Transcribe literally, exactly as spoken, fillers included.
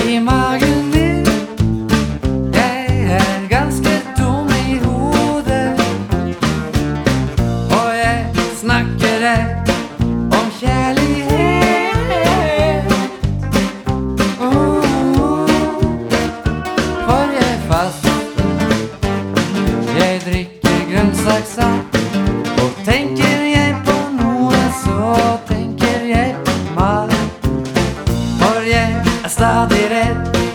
i magen min. Jeg er ganske tom i hodet, og jeg snakker deg om kjærlighet. Oh, for jeg er fast. Jeg drikker grønnsakssaft, og tenker jeg på noe, så tenker jeg på mat. For jeg er stadig redd